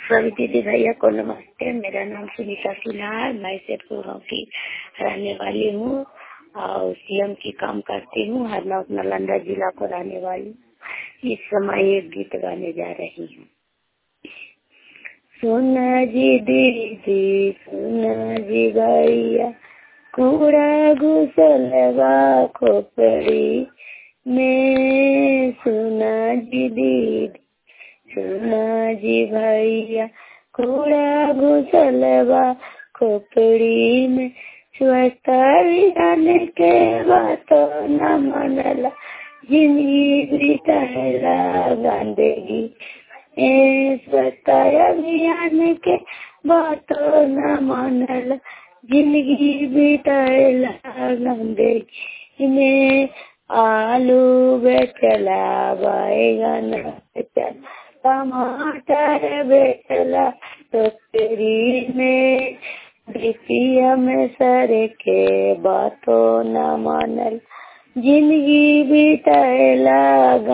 सभी दीदी भैया को नमस्ते। मेरा नाम सुनीता सिन्हा है। मैं शेरपुर गाँव की रहने वाली हूँ और सीएम की काम करती हूँ। हरनौत नालंदा जिला को रहने वाली हूँ। इस समय एक गीत गाने जा रही हूँ। सुना जी दीदी सुना जी भैया, कूड़ा घुसलवा खोपड़ी में। सुना जी दीदी सुना जी भैया, कूड़ा घुसलवा खोपड़ी में। स्वच्छता अभियान के बातों न मनला, जिंदगी बिताएला गंदगी। स्वच्छता अभियान के बातों न मनला, जिंदगी बिताएला गंदगी में। आलू बेचला, बैगन बेचला, टमाटर बेचला टोकरी में। बीपीएम में सर के बातों न मानल, जिंदगी बिताएला